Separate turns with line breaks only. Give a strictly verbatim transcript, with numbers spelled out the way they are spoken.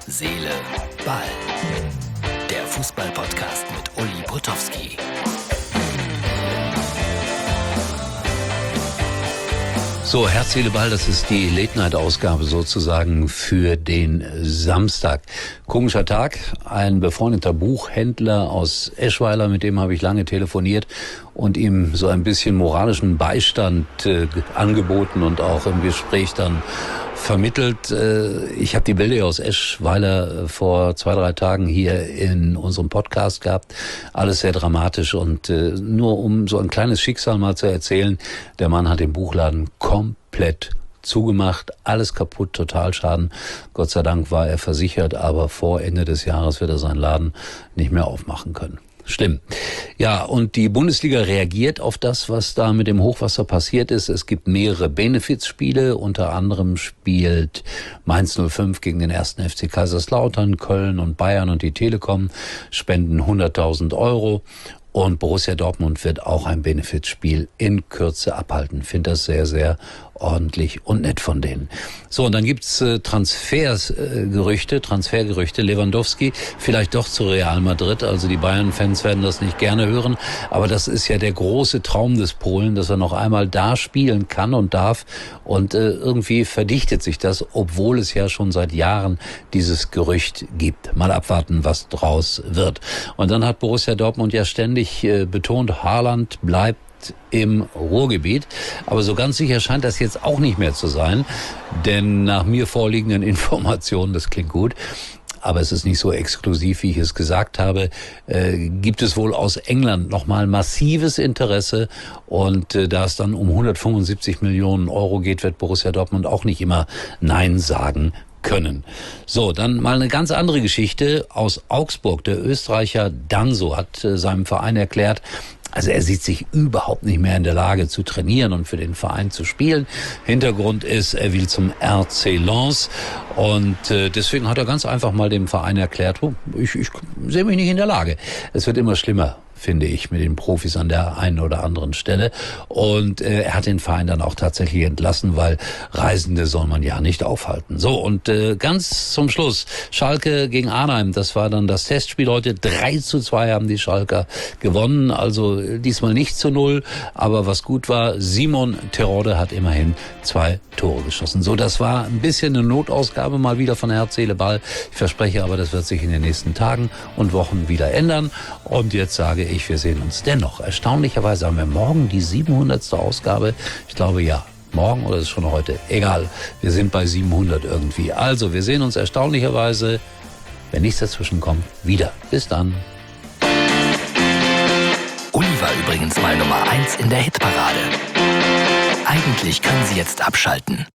Seele, Ball. Der Fußball-Podcast mit Uli Potowski.
So, Herz, Seele, Ball, das ist die Late-Night-Ausgabe sozusagen für den Samstag. Komischer Tag, ein befreundeter Buchhändler aus Eschweiler, mit dem habe ich lange telefoniert und ihm so ein bisschen moralischen Beistand äh, angeboten und auch im Gespräch dann vermittelt. Äh, ich habe die Bilder aus Eschweiler äh, vor zwei, drei Tagen hier in unserem Podcast gehabt. Alles sehr dramatisch und äh, nur um so ein kleines Schicksal mal zu erzählen, der Mann hat den Buchladen komplett zugemacht, alles kaputt, Totalschaden. Gott sei Dank war er versichert, aber vor Ende des Jahres wird er seinen Laden nicht mehr aufmachen können. Schlimm. Ja, und die Bundesliga reagiert auf das, was da mit dem Hochwasser passiert ist. Es gibt mehrere Benefizspiele. Unter anderem spielt Mainz null fünf gegen den ersten F C Kaiserslautern, Köln und Bayern und die Telekom spenden hunderttausend Euro. Und Borussia Dortmund wird auch ein Benefizspiel in Kürze abhalten. Finde das sehr, sehr ordentlich und nett von denen. So, und dann gibt's äh, Transfergerüchte, äh, Transfergerüchte. Lewandowski vielleicht doch zu Real Madrid. Also die Bayern-Fans werden das nicht gerne hören. Aber das ist ja der große Traum des Polen, dass er noch einmal da spielen kann und darf. Und äh, irgendwie verdichtet sich das, obwohl es ja schon seit Jahren dieses Gerücht gibt. Mal abwarten, was draus wird. Und dann hat Borussia Dortmund ja ständig äh, betont, Haaland bleibt im Ruhrgebiet. Aber so ganz sicher scheint das jetzt auch nicht mehr zu sein. Denn nach mir vorliegenden Informationen, das klingt gut, aber es ist nicht so exklusiv, wie ich es gesagt habe, äh, gibt es wohl aus England nochmal massives Interesse. Und äh, da es dann um hundertfünfundsiebzig Millionen Euro geht, wird Borussia Dortmund auch nicht immer Nein sagen können. So, dann mal eine ganz andere Geschichte aus Augsburg. Der Österreicher Danso hat äh, seinem Verein erklärt, also er sieht sich überhaupt nicht mehr in der Lage zu trainieren und für den Verein zu spielen. Hintergrund ist, er will zum R C Lens und äh, deswegen hat er ganz einfach mal dem Verein erklärt, oh, ich, ich sehe mich nicht in der Lage. Es wird immer schlimmer, finde ich, mit den Profis an der einen oder anderen Stelle. Und äh, er hat den Verein dann auch tatsächlich entlassen, weil Reisende soll man ja nicht aufhalten. So, und äh, ganz zum Schluss, Schalke gegen Arnhem, das war dann das Testspiel heute. drei zu zwei haben die Schalker gewonnen, also diesmal nicht zu null. Aber was gut war, Simon Terodde hat immerhin zwei Tore geschossen. So, das war ein bisschen eine Notausgabe mal wieder von Herz, Seele, Ball. Ich verspreche aber, das wird sich in den nächsten Tagen und Wochen wieder ändern. Und jetzt sage ich, wir sehen uns dennoch. Erstaunlicherweise haben wir morgen die siebenhundertste Ausgabe. Ich glaube, ja. Morgen oder ist es schon heute? Egal. Wir sind bei siebenhundert irgendwie. Also, wir sehen uns erstaunlicherweise, wenn nichts dazwischen kommt, wieder. Bis dann.
Uli war übrigens mal Nummer eins in der Hitparade. Eigentlich können Sie jetzt abschalten.